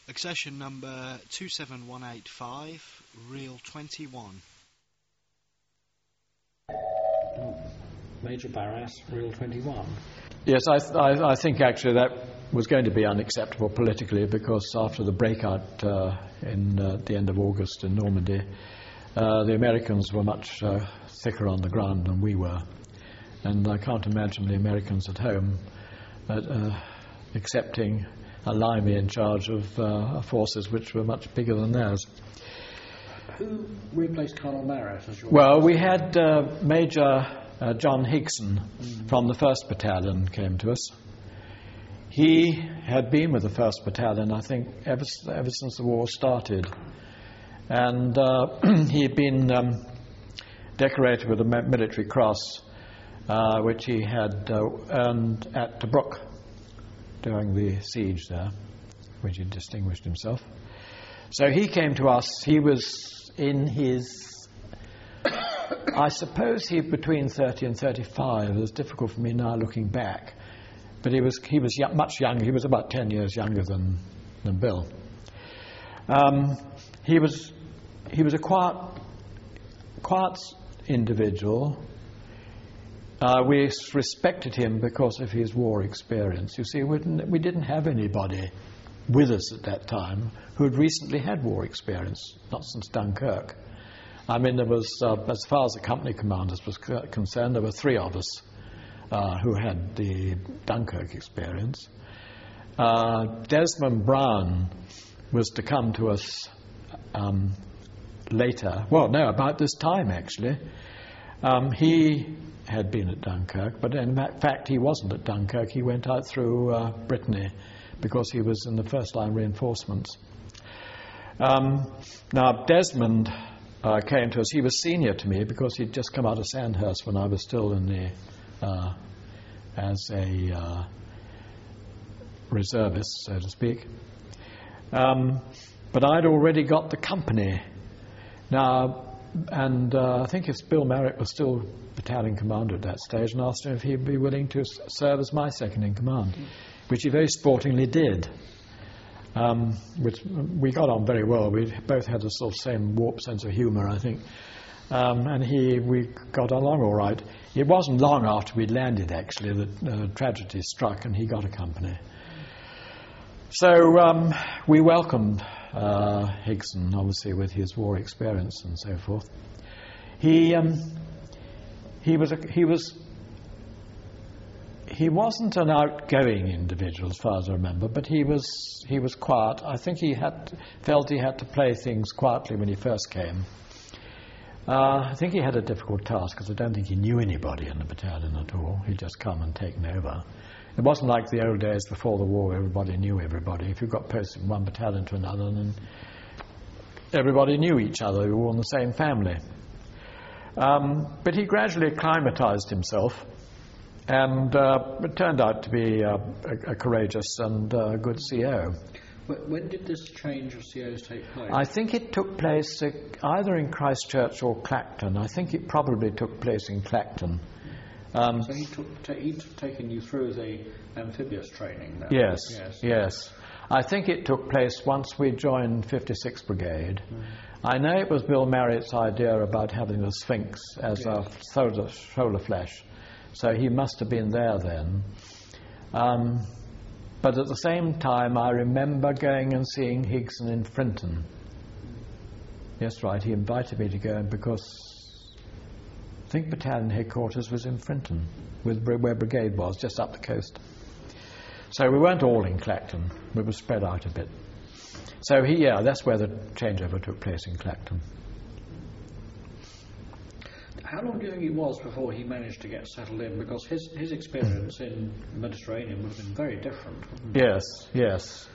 Accession number 27185, reel 21. Major Barras, reel 21. Yes, I think actually that was going to be unacceptable politically, because after the breakout in the end of August in Normandy, the Americans were much thicker on the ground than we were. And I can't imagine the Americans at home accepting a limey in charge of forces which were much bigger than theirs. Who replaced Colonel Marett as your... Well, we had Major John Higson from the 1st Battalion came to us. He had been with the 1st Battalion, I think, ever since the war started. And he had been decorated with a military cross, which he had earned at Tobruk during the siege there, which he distinguished himself. So he came to us. He was in his, I suppose he between 30 and 35. It was difficult for me now looking back. But he was much younger. He was about 10 years younger than Bill. He was a quiet individual. We respected him because of his war experience. You see, we didn't have anybody with us at that time who had recently had war experience, not since Dunkirk. I mean, there was, as far as the company commanders was concerned, there were 3 of us who had the Dunkirk experience. Desmond Brown was to come to us later. Well, no, about this time, actually. He had been at Dunkirk, but in fact he wasn't at Dunkirk. He went out through Brittany because he was in the first-line reinforcements. Now, Desmond came to us. He was senior to me because he'd just come out of Sandhurst when I was still in the as a reservist, so to speak. But I'd already got the company. Now, and I think if Bill Marett was still battalion commander at that stage, and asked him if he'd be willing to serve as my second-in-command, which he very sportingly did. Which we got on very well. We both had the sort of same warped sense of humour, I think. And we got along all right. It wasn't long after we'd landed, actually, that tragedy struck and he got a company. So we welcomed Higson, obviously, with his war experience and so forth. He wasn't an outgoing individual, as far as I remember, but he was quiet. I think he felt he had to play things quietly when he first came. I think he had a difficult task because I don't think he knew anybody in the battalion at all. He'd just come and taken over. It wasn't like the old days before the war, everybody knew everybody. If you got posted from one battalion to another, then everybody knew each other. We were all in the same family. But he gradually acclimatized himself, and it turned out to be a courageous and good CO. When did this change of COs take place? I think it took place either in Christchurch or Clacton. I think it probably took place in Clacton. So he'd taken you through the amphibious training then? Yes. I think it took place once we joined 56th Brigade. I know it was Bill Marrett's idea about having the Sphinx as a shoulder flesh. So he must have been there then. But at the same time, I remember going and seeing Higson in Frinton. Yes, right, he invited me to go because I think battalion headquarters was in Frinton, where brigade was, just up the coast. So we weren't all in Clacton, we were spread out a bit. So that's where the changeover took place in Clacton. How long do you think it was before he managed to get settled in? Because his experience in the Mediterranean would have been very different, wouldn't it? Yes.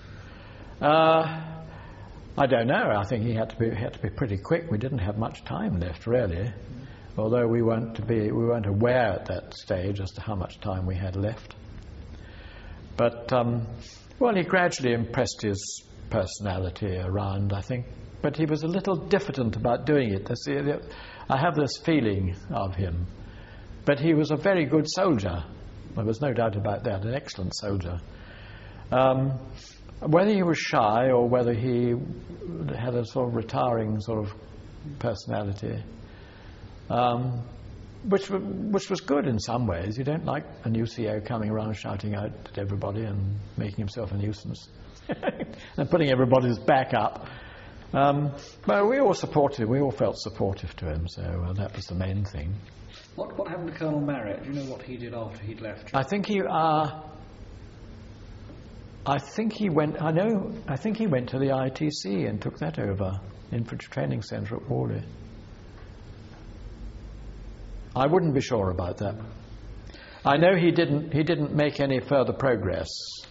I don't know. I think he had to be pretty quick. We didn't have much time left, really. Although we weren't aware at that stage as to how much time we had left. But he gradually impressed his personality around, I think. But he was a little diffident about doing it. I have this feeling of him. But he was a very good soldier. There was no doubt about that, an excellent soldier. whether he was shy or whether he had a sort of retiring sort of personality, which was good in some ways. You don't like a new CEO coming around shouting out at everybody and making himself a nuisance and putting everybody's back up. But we all felt supportive to him, so that was the main thing. What happened to Colonel Marriott? Do you know what he did after he'd left? I think he went to the ITC and took that over, Infantry Training Centre at Worley. I wouldn't be sure about that. I know he didn't make any further progress.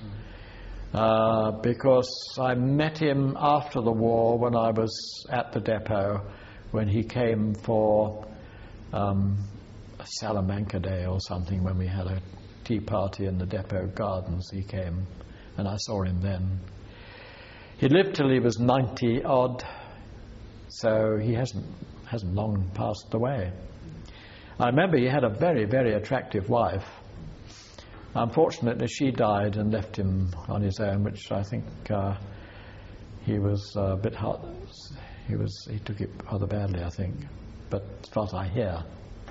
Because I met him after the war when I was at the depot, when he came for a Salamanca Day or something, when we had a tea party in the depot gardens. He came and I saw him then. He lived till he was 90 odd, so he hasn't long passed away. I remember he had a very, very attractive wife. Unfortunately, she died and left him on his own, which I think he was a bit hard. He took it rather badly, I think. But as far as I hear.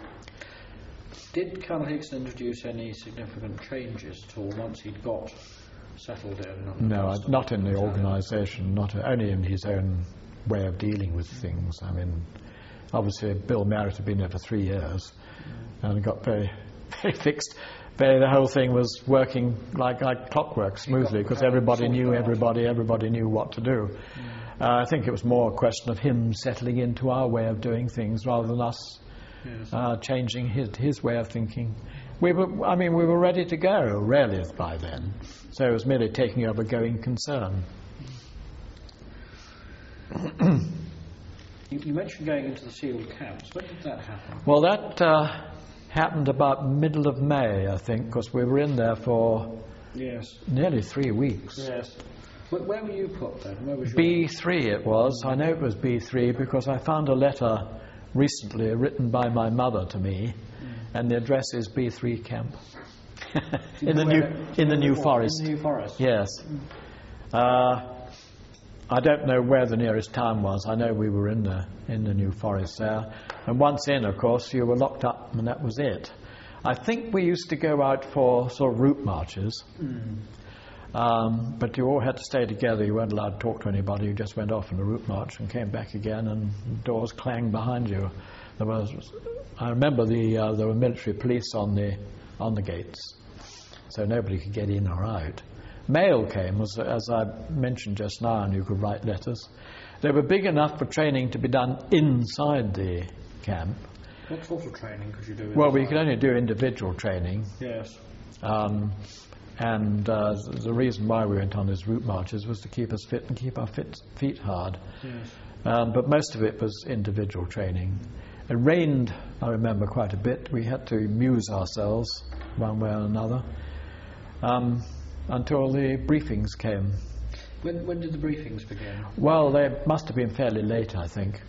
Did Colonel Higson introduce any significant changes at all once he'd got settled in? No, not in the organisation, only in his own way of dealing with things. I mean, obviously Bill Marriott had been there for 3 years and got very, very fixed. The whole thing was working like clockwork, smoothly, because everybody knew what to do. I think it was more a question of him settling into our way of doing things rather than us changing his way of thinking. We were ready to go, really, by then. So it was merely taking over a going concern. You mentioned going into the sealed camps. When did that happen? Well, that happened about middle of May, I think, because we were in there for nearly 3 weeks. Yes. Where were you put then? Where was B3 it was. I know it was B3 because I found a letter recently written by my mother to me, and the address is B3 camp in the New Forest. In the New Forest. Yes. I don't know where the nearest town was. I know we were in the New Forest there. And once in, of course, you were locked up and that was it. I think we used to go out for sort of route marches. But you all had to stay together. You weren't allowed to talk to anybody. You just went off on a route march and came back again, and the doors clanged behind you. I remember there were military police on the gates, so nobody could get in or out. Mail came, as I mentioned just now, and you could write letters. They were big enough for training to be done inside the camp. What sort of training could you do? Well, we could only do individual training. Yes. And the reason why we went on these route marches was to keep us fit and keep our feet hard. Yes. But most of it was individual training. It rained, I remember, quite a bit. We had to amuse ourselves one way or another until the briefings came. When did the briefings begin? Well, they must have been fairly late, I think.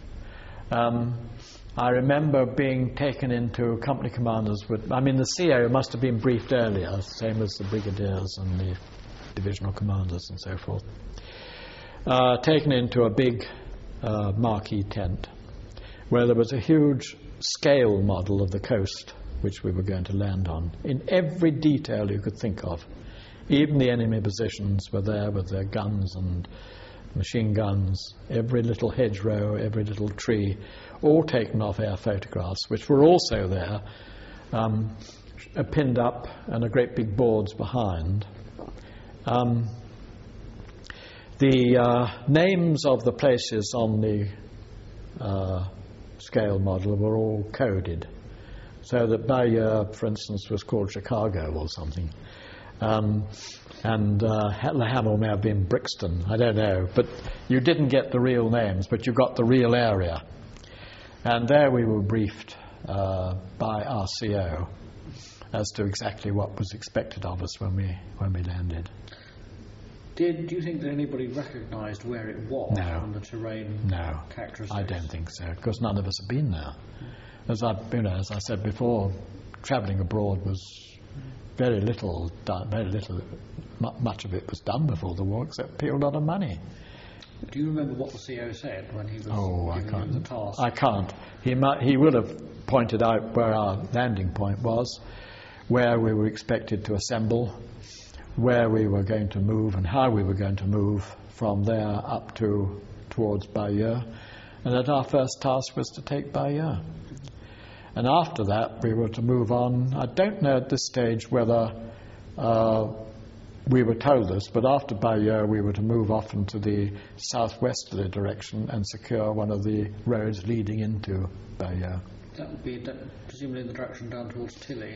I remember being taken into company commanders the CO must have been briefed earlier, same as the brigadiers and the divisional commanders and so forth. Taken into a big marquee tent where there was a huge scale model of the coast which we were going to land on, in every detail you could think of. Even the enemy positions were there with their guns and machine guns, every little hedgerow, every little tree, all taken off air photographs, which were also there, pinned up, and a great big boards behind. The names of the places on the scale model were all coded, so that Bayeux, for instance, was called Chicago or something. And Hamel may have been Brixton, I don't know, but you didn't get the real names, but you got the real area. And there we were briefed by our CO as to exactly what was expected of us when we landed. Do you think that anybody recognised where it was on the terrain characteristics? I don't think so, because none of us have been there. As I said before, travelling abroad was very little done, much of it was done before the war, except pay a lot of money. Do you remember what the CO said when he was giving you the task? I can't. He would have pointed out where our landing point was, where we were expected to assemble, where we were going to move and how we were going to move from there up towards Bayeux, and that our first task was to take Bayeux. And after that we were to move on. I don't know at this stage whether we were told this, but after Bayeux we were to move off into the southwesterly direction and secure one of the roads leading into Bayeux. That would be presumably in the direction down towards Tilly.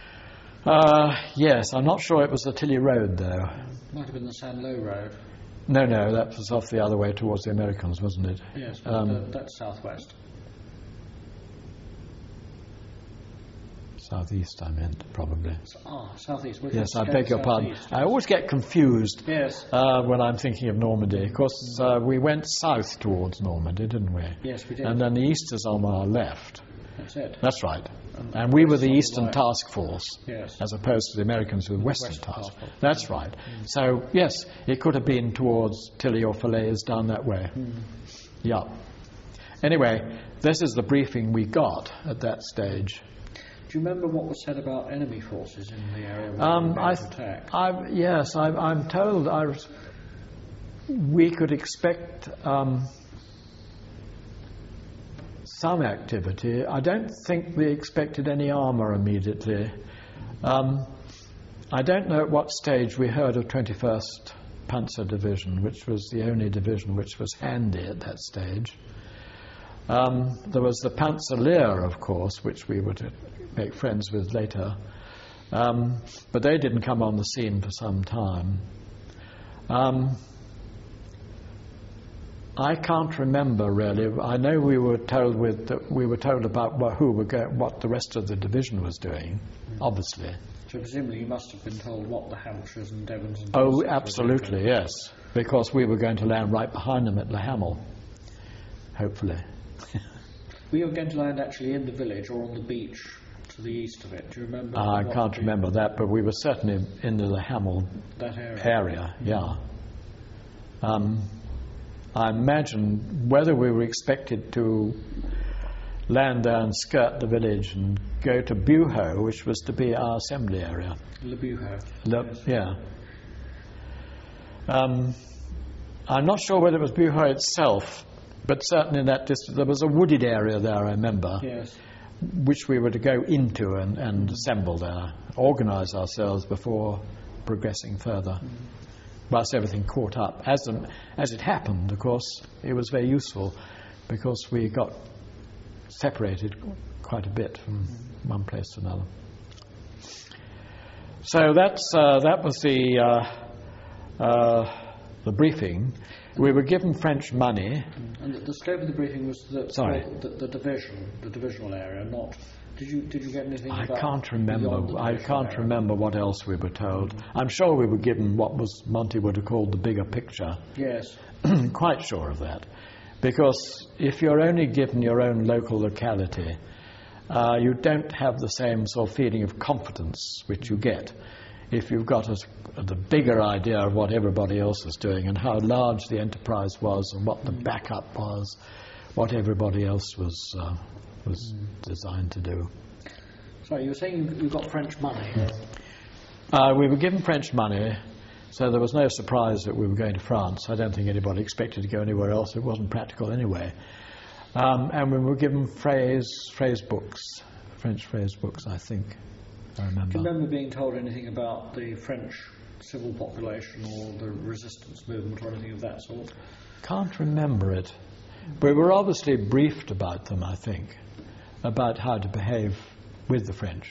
Yes, I'm not sure it was the Tilly Road though. Might have been the San Lo Road. No, that was off the other way towards the Americans, wasn't it? Yes, but that's southwest. Southeast, I meant, probably. Southeast. Yes, I beg your pardon. I always get confused when I'm thinking of Normandy. Of course, we went south towards Normandy, didn't we? Yes, we did. And then the east is on our left. That's it. That's right. And we were the Eastern Task Force, as opposed to the Americans who were Western Task Force. That's right. So, yes, it could have been towards Tilly or Falaise down that way. Yeah. Anyway, this is the briefing we got at that stage. Do you remember what was said about enemy forces in the area where attack? Yes, I'm told we could expect some activity. I don't think we expected any armour immediately. I don't know at what stage we heard of 21st Panzer Division, which was the only division which was handy at that stage. There was the Panzerlehr, of course, which we were to make friends with later, but they didn't come on the scene for some time. I can't remember really. I know we were told about what the rest of the division was doing, obviously. So presumably you must have been told what the Hampshires and Devons and Oh, absolutely, yes, because we were going to land right behind them at Le Hamel, hopefully. Were you going to land actually in the village or on the beach to the east of it? Do you remember? I can't remember that, but we were certainly in the Le Hamel area. Yeah. I imagine whether we were expected to land there and skirt the village and go to Buhoe, which was to be our assembly area. Le Buhoe. Yeah. I'm not sure whether it was Buhoe itself, but certainly in that distance there was a wooded area there, I remember, which we were to go into and assemble there, organise ourselves before progressing further. Whilst everything caught up. As it happened, of course, it was very useful because we got separated quite a bit from one place to another. So that was the briefing. We were given French money. And the scope of the briefing was the divisional area, not... Did you get anything about... I can't remember what else we were told. I'm sure we were given what Monty would have called the bigger picture. Yes. Quite sure of that. Because if you're only given your own local locality, you don't have the same sort of feeling of confidence which you get if you've got the bigger idea of what everybody else is doing and how large the enterprise was and what the backup was, what everybody else was designed to do. Sorry, you were saying you got French money. We were given French money, so there was no surprise that we were going to France. I don't think anybody expected to go anywhere else. It wasn't practical anyway. And we were given phrase books, French phrase books, I think. I remember. Do you remember being told anything about the French civil population or the resistance movement or anything of that sort? Can't remember it. We were obviously briefed about them, I think, about how to behave with the French.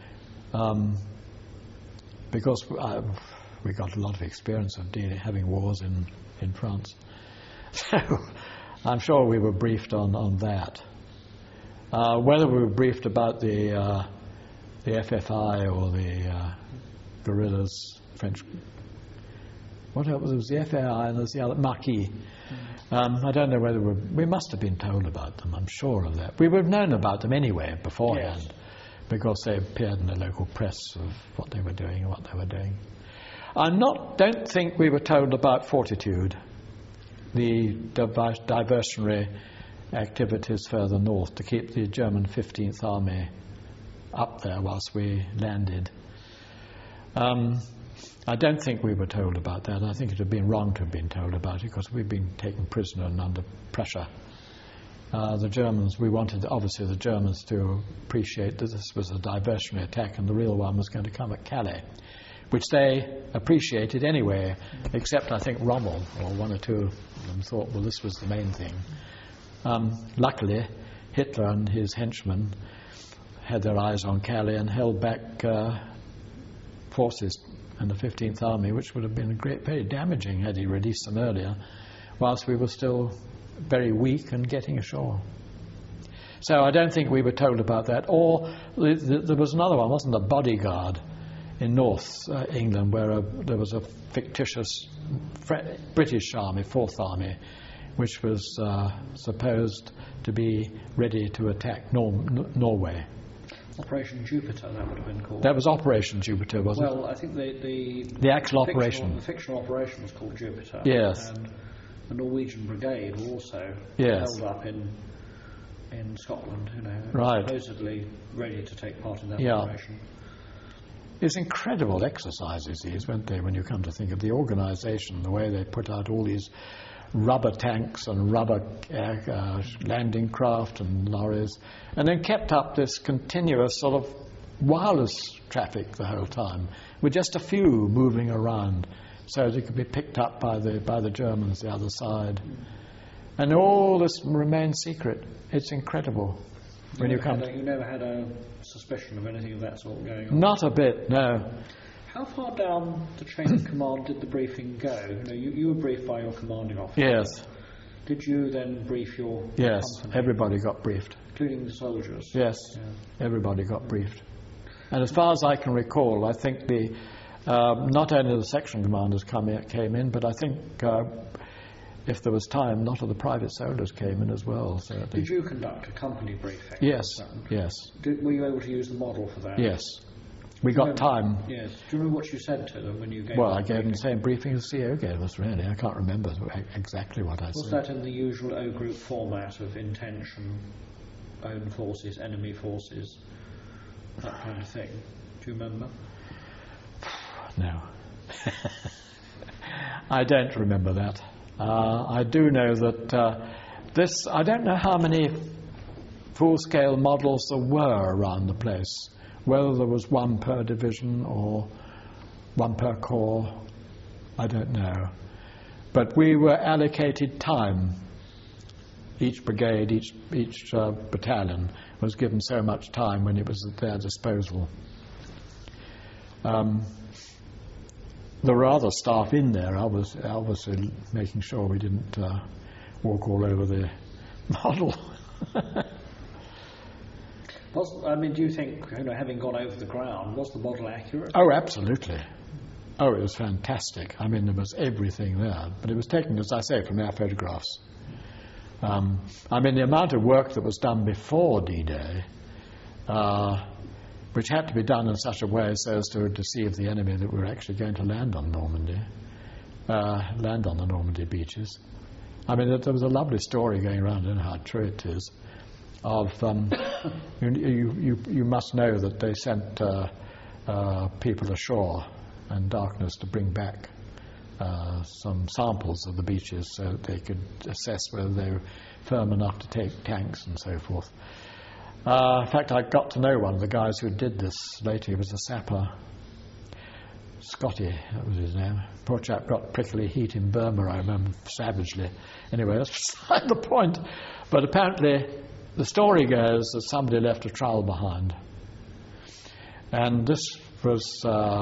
Because we got a lot of experience of having wars in France. So I'm sure we were briefed on that. Whether we were briefed about the FFI or the guerrillas, French... What else? There was the FAI and there's the other, Marquis. I don't know whether we must have been told about them, I'm sure of that. We would have known about them anyway beforehand. Yes. because they appeared in the local press of what they were doing and what they were doing. Don't think we were told about Fortitude, the diversionary activities further north to keep the German 15th Army up there whilst we landed. I don't think we were told about that. I think it would have been wrong to have been told about it because we'd been taken prisoner and under pressure. The Germans, we wanted obviously the Germans to appreciate that this was a diversionary attack and the real one was going to come at Calais, which they appreciated anyway, except I think Rommel or one or two of them thought, well, this was the main thing. Luckily, Hitler and his henchmen had their eyes on Calais and held back forces in the 15th Army, which would have been very damaging had he released them earlier, whilst we were still very weak and getting ashore. So I don't think we were told about that. Or there was another one, wasn't there, Bodyguard in North England, where there was a fictitious British army, 4th Army, which was supposed to be ready to attack Norway. Operation Jupiter, that would have been called. That was Operation Jupiter, wasn't it? Well, I think the actual operation. The fictional operation was called Jupiter. Yes. And the Norwegian Brigade were also yes. held up in Scotland, right. supposedly ready to take part in that operation. It's incredible exercises these, weren't they, when you come to think of the organisation, the way they put out all these rubber tanks and rubber landing craft and lorries, and then kept up this continuous sort of wireless traffic the whole time, with just a few moving around so they could be picked up by the Germans the other side. And all this remains secret. It's incredible. You never had a suspicion of anything of that sort going on? Not a bit, no. How far down the chain of command did the briefing go? You were briefed by your commanding officer. Yes. Did you then brief your Yes, company? Everybody got briefed. Including the soldiers? Yes, everybody got briefed. And as far as I can recall, I think not only the section commanders came in, but I think if there was time, a lot of the private soldiers came in as well. So did you conduct a company briefing? Yes, yes. Were you able to use the model for that? Yes. We got time. Yes. Do you remember what you said to them when you gave Well, I gave them the same briefing as the CEO gave us, really. I can't remember exactly what I said. Was that in the usual O Group format of intention, own forces, enemy forces, that kind of thing? Do you remember? No. I don't remember that. I do know that I don't know how many full-scale models there were around the place. Whether there was one per division or one per corps, I don't know. But we were allocated time. Each brigade, each battalion was given so much time when it was at their disposal. There were other staff in there, obviously making sure we didn't walk all over the model. Do you think, having gone over the ground, was the model accurate? Oh, absolutely. Oh, it was fantastic. There was everything there. But it was taken, as I say, from our photographs. The amount of work that was done before D-Day, which had to be done in such a way so as to deceive the enemy that we were actually going to land on Normandy, land on the Normandy beaches. There was a lovely story going around, I don't know how true it is, of you must know that they sent people ashore in darkness to bring back some samples of the beaches so that they could assess whether they were firm enough to take tanks and so forth. In fact, I got to know one of the guys who did this later. He was a sapper. Scotty, that was his name. Poor chap got prickly heat in Burma, I remember, savagely. Anyway, that's beside the point. But apparently, the story goes that somebody left a trowel behind. And this was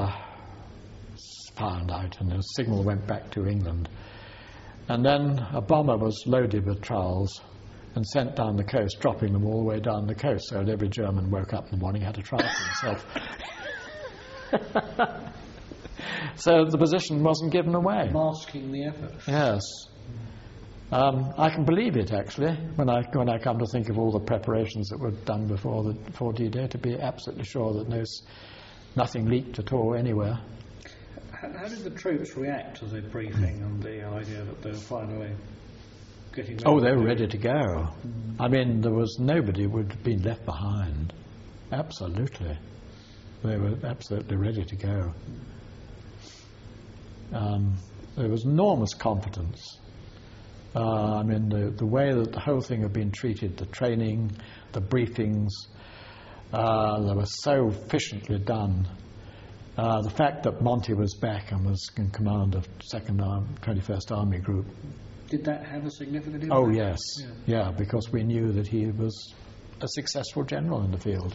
found out, and the signal went back to England. And then a bomber was loaded with trowels and sent down the coast, dropping them all the way down the coast, so that every German woke up in the morning and had a trowel for himself. So the position wasn't given away. Masking the effort. Yes. I can believe it, actually, when I come to think of all the preparations that were done before D-Day, to be absolutely sure that nothing leaked at all anywhere. How did the troops react to the briefing and the idea that they were finally getting... Oh, they were ready to go. I mean, there was nobody would have been left behind. Absolutely. They were absolutely ready to go. There was enormous confidence. I mean, the way that the whole thing had been treated, the training, the briefings, they were so efficiently done. The fact that Monty was back and was in command of 21st Army Group. Did that have a significant impact? Oh, yes. Yeah, because we knew that he was a successful general in the field.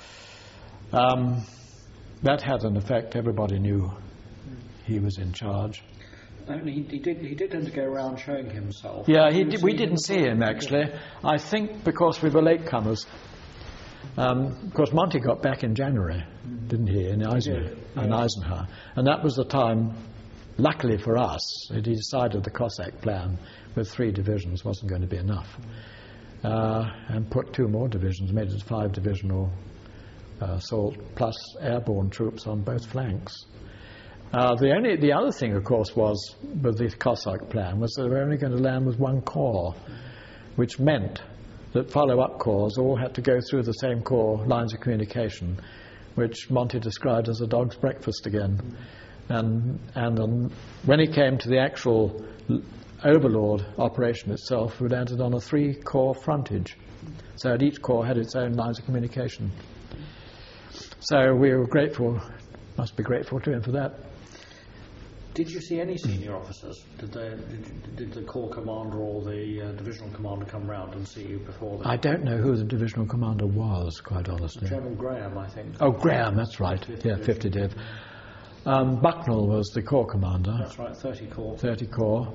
That had an effect. Everybody knew he was in charge. He did tend to go around showing himself. Yeah, we didn't see him, actually. I think because we were latecomers. Because Monty got back in January, didn't he, in Eisenhower. And that was the time, luckily for us, that he decided the Cossack plan with 3 divisions wasn't going to be enough. And put 2 more divisions, made it a 5-divisional assault, plus airborne troops on both flanks. The other thing, of course, was with the Cossack plan was that they were only going to land with 1 corps, which meant that follow-up corps all had to go through the same corps lines of communication, which Monty described as a dog's breakfast again. And when it came to the actual Overlord operation itself, we landed on a 3-corps frontage. So each corps had its own lines of communication. So we were grateful, must be grateful to him for that. Did you see any senior officers? Did the corps commander or the divisional commander come round and see you before that? I don't know who the divisional commander was, quite honestly. General Graham, I think. Oh, Graham, that's right. 50 Div. Bucknell was the corps commander. That's right, 30 corps. 30 corps.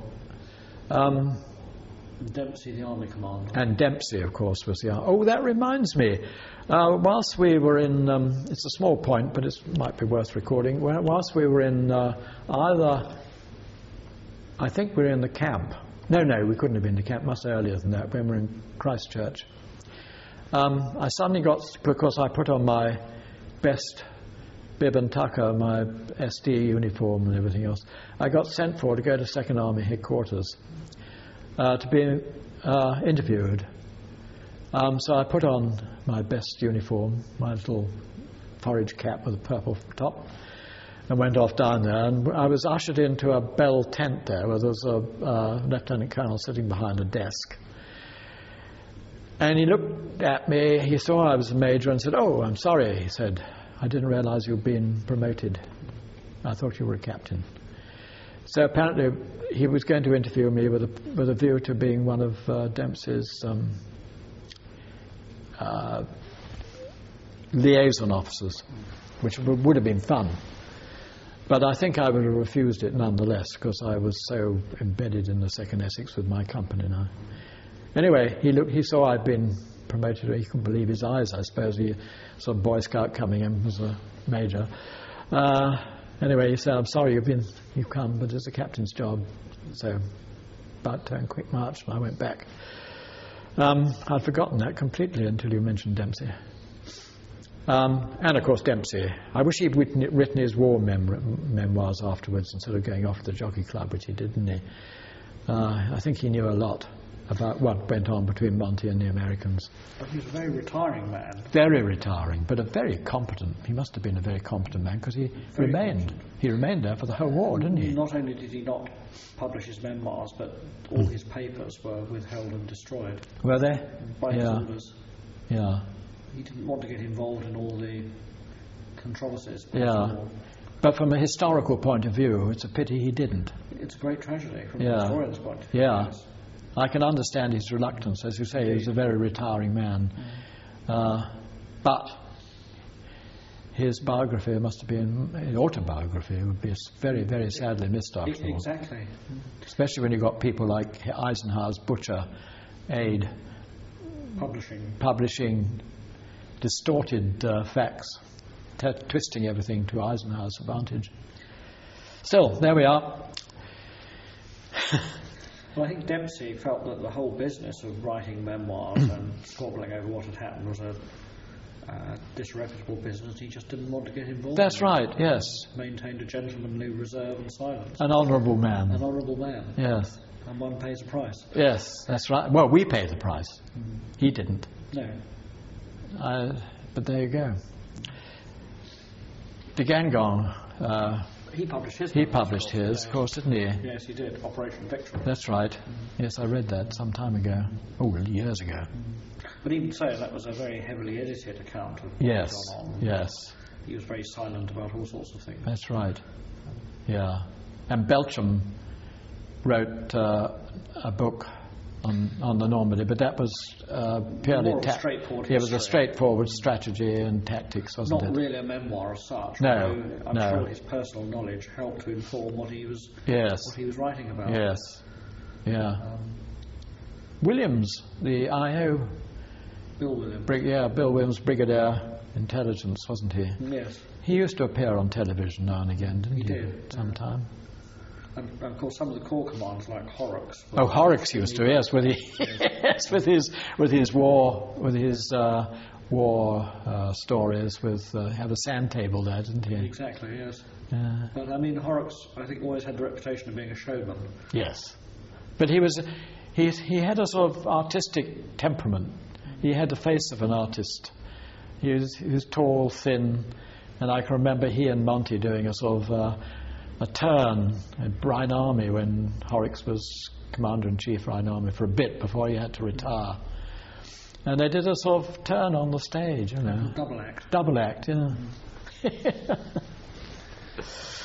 Dempsey, the army commander. And Dempsey, of course, was the army. Oh, that reminds me. Whilst we were in, it's a small point, but it might be worth recording. Whilst we were in I think we were in the camp. No, we couldn't have been in the camp, much earlier than that, when we were in Christchurch. I suddenly got, because I put on my best bib and tucker, my SD uniform and everything else, I got sent for to go to 2nd Army headquarters to be interviewed. So I put on my best uniform, my little forage cap with a purple top, and went off down there. And I was ushered into a bell tent there where there was a lieutenant colonel sitting behind a desk. And he looked at me, he saw I was a major and said, "Oh, I'm sorry," he said. "I didn't realize you'd been promoted. I thought you were a captain." So apparently he was going to interview me with a view to being one of Dempsey's liaison officers, which would have been fun. But I think I would have refused it nonetheless, because I was so embedded in the 2nd Essex with my company now. Anyway, he saw I'd been promoted. He couldn't believe his eyes, I suppose. He saw a Boy Scout coming in as a major. Anyway, he said, "I'm sorry you've come, but it's a captain's job." So, about turn quick march, and I went back. I'd forgotten that completely until you mentioned Dempsey. And of course Dempsey. I wish he'd written his war memoirs afterwards instead of going off to the Jockey Club, which he did, didn't he? I think he knew a lot about what went on between Monty and the Americans. But he was a very retiring man. Very retiring, but a very competent. He must have been a very competent man, because he remained there for the whole war, didn't he? Not only did he not publish his memoirs, but all his papers were withheld and destroyed. Were they? By his orders. Yeah. He didn't want to get involved in all the controversies. Yeah. But from a historical point of view, it's a pity he didn't. It's a great tragedy from a historian's point of view. Yeah. I can understand his reluctance. As you say, he was a very retiring man. But his biography must have been, his autobiography would be very, very sadly missed after all. Exactly. Especially when you've got people like Eisenhower's butcher aide publishing distorted facts, twisting everything to Eisenhower's advantage. Still, there we are. Well, I think Dempsey felt that the whole business of writing memoirs and squabbling over what had happened was a disreputable business. He just didn't want to get involved. That's in it. right, yes. Maintained a gentlemanly reserve and silence. An honourable man. An honourable man. Yes. And one pays a price. Yes, that's right. Well, we pay the price. He didn't. No. But there you go. De Gangon, He published his. he published his, of course, didn't he? Yes, he did. Operation Victory. That's right. Yes, I read that some time ago. Oh, well, years ago. But even so, that was a very heavily edited account of what Yes, had gone on. yes. He was very silent about all sorts of things. That's right. Yeah. And Belchamp wrote a book on the Normandy, but that was purely More of a straightforward it was a history. straightforward strategy and tactics, wasn't Not it? really a memoir as such. No, although I'm no. sure his personal knowledge helped to inform what he was Yes. writing about. Yes. Yeah. Williams, the IO, Bill Williams. Bill Williams, Brigadier Intelligence, wasn't he? Yes. He used to appear on television now and again, didn't he? He did, Sometime. And of course, some of the corps commanders, like Horrocks. Oh, Horrocks used to, yes, yes, with his war stories. Had a sand table there, didn't he? Exactly, yes. Yeah. But I mean, Horrocks, I think, always had the reputation of being a showman. Yes, but he had a sort of artistic temperament. He had the face of an artist. He was tall, thin, and I can remember he and Monty doing a sort of a turn at Rhine Army when Horrocks was Commander-in-Chief Rhine Army for a bit before he had to retire. And they did a sort of turn on the stage, you know. Double act. Double act, yeah.